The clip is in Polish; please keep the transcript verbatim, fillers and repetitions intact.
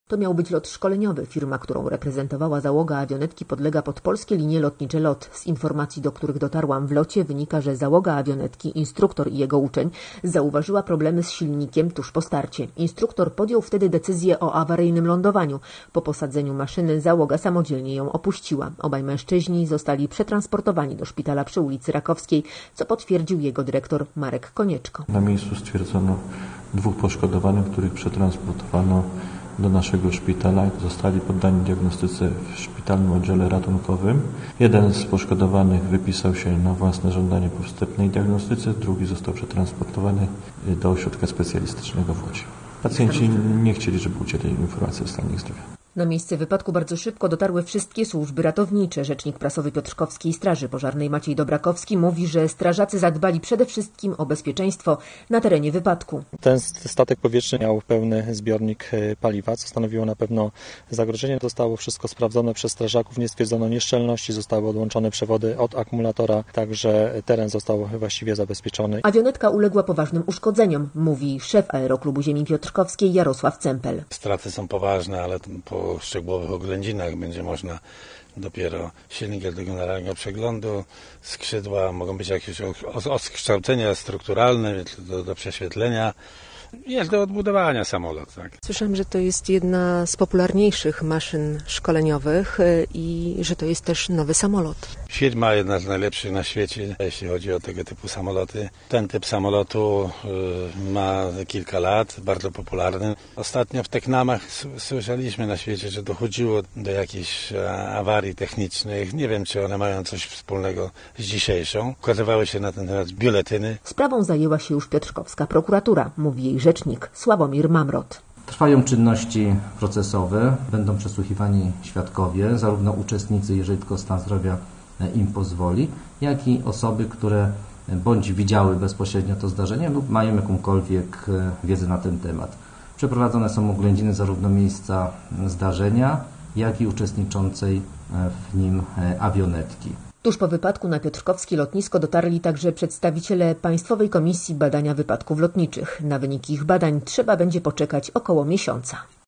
To miał być lot szkoleniowy. Firma, którą reprezentowała załoga awionetki, podlega pod Polskie Linie Lotnicze LOT. Z informacji, do których dotarłam w locie, wynika, że załoga awionetki, instruktor i jego uczeń zauważyła problemy z silnikiem tuż po starcie. Instruktor podjął wtedy decyzję o awaryjnym lądowaniu. Po posadzeniu maszyny załoga samodzielnie ją opuściła. Obaj mężczyźni zostali przetransportowani do szpitala przy ulicy Rakowskiej, co potwierdził jego dyrektor Marek Konieczko. Na miejscu stwierdzono dwóch poszkodowanych, których przetransportowano do naszego szpitala. Zostali poddani diagnostyce w szpitalnym oddziale ratunkowym. Jeden z poszkodowanych wypisał się na własne żądanie po wstępnej diagnostyce, drugi został przetransportowany do ośrodka specjalistycznego w Łodzi. Pacjenci nie chcieli, żeby udzielili informacji o stanie ich zdrowia. Na miejsce wypadku bardzo szybko dotarły wszystkie służby ratownicze. Rzecznik prasowy Piotrkowskiej Straży Pożarnej Maciej Dobrakowski mówi, że strażacy zadbali przede wszystkim o bezpieczeństwo na terenie wypadku. Ten statek powietrzny miał pełny zbiornik paliwa, co stanowiło na pewno zagrożenie. Zostało wszystko sprawdzone przez strażaków, nie stwierdzono nieszczelności, zostały odłączone przewody od akumulatora, także teren został właściwie zabezpieczony. Awionetka uległa poważnym uszkodzeniom, mówi szef Aeroklubu Ziemi Piotrkowskiej Jarosław Cempel. Straty są poważne, ale po szczegółowych oględzinach będzie można dopiero silnik do generalnego przeglądu, skrzydła, mogą być jakieś odkształcenia strukturalne do, do prześwietlenia. Jest do odbudowania samolot. Tak. Słyszałam, że to jest jedna z popularniejszych maszyn szkoleniowych i że to jest też nowy samolot. Firma jedna z najlepszych na świecie, jeśli chodzi o tego typu samoloty. Ten typ samolotu y, ma kilka lat, bardzo popularny. Ostatnio w Teknamach słyszeliśmy na świecie, że dochodziło do jakichś awarii technicznych. Nie wiem, czy one mają coś wspólnego z dzisiejszą. Ukazywały się na ten temat biuletyny. Sprawą zajęła się już piotrkowska prokuratura, mówi jej rzecznik Sławomir Mamrot. Trwają czynności procesowe, będą przesłuchiwani świadkowie, zarówno uczestnicy, jeżeli tylko stan zdrowia im pozwoli, jak i osoby, które bądź widziały bezpośrednio to zdarzenie lub mają jakąkolwiek wiedzę na ten temat. Przeprowadzone są oględziny zarówno miejsca zdarzenia, jak i uczestniczącej w nim awionetki. Tuż po wypadku na piotrkowskie lotnisko dotarli także przedstawiciele Państwowej Komisji Badania Wypadków Lotniczych. Na wyniki ich badań trzeba będzie poczekać około miesiąca.